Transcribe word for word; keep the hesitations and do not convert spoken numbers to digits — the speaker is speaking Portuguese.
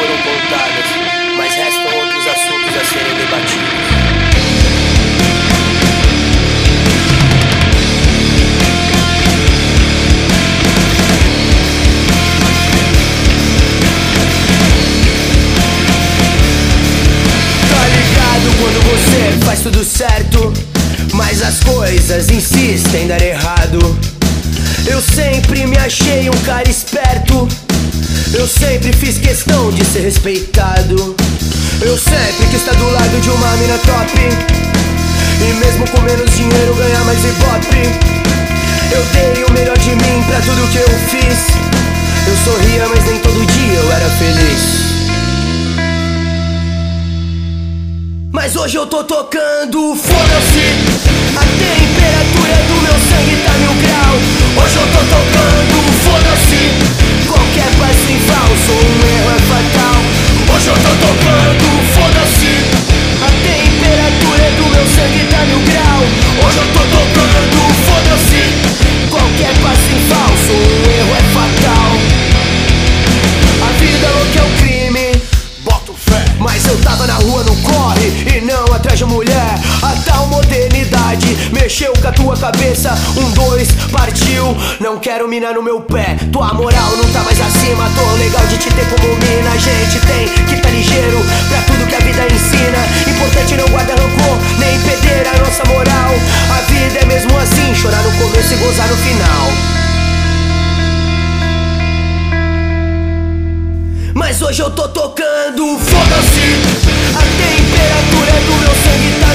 foram contadas, mas restam outros assuntos a serem debatidos. Quando você faz tudo certo, mas as coisas insistem em dar errado. Eu sempre me achei um cara esperto, eu sempre fiz questão de ser respeitado. Eu sempre quis estar do lado de uma mina top, e mesmo com menos dinheiro ganhar mais ibope. Eu dei o melhor de mim pra tudo que eu fiz. Eu sorria, mas nem todo dia eu era feliz. Mas hoje eu tô tocando, foda-se. A temperatura do meu sangue tá mil grau. Hoje eu tô tocando, foda-se. Qualquer passo em falso, um erro é fatal. Hoje eu tô tocando, foda-se. A temperatura do meu sangue tá mil grau. Hoje eu tô tocando, foda-se. Qualquer passo em falso, um erro é fatal. A vida louca é um crime, boto fé. Mas eu tava na rua no corre e não atrás de mulher. A tal modernidade mexeu com a tua cabeça. Um, dois, partiu. Não quero mina no meu pé. Tua moral não tá mais acima. Tô legal de te ter como mina. A gente tem que tá ligeiro pra tudo que a vida ensina. Importante não guardar rancor, nem perder a nossa moral. A vida é mesmo assim, chorar no começo e gozar no final. Mas hoje eu tô tocando, foda-se. A temperatura do meu sangue tá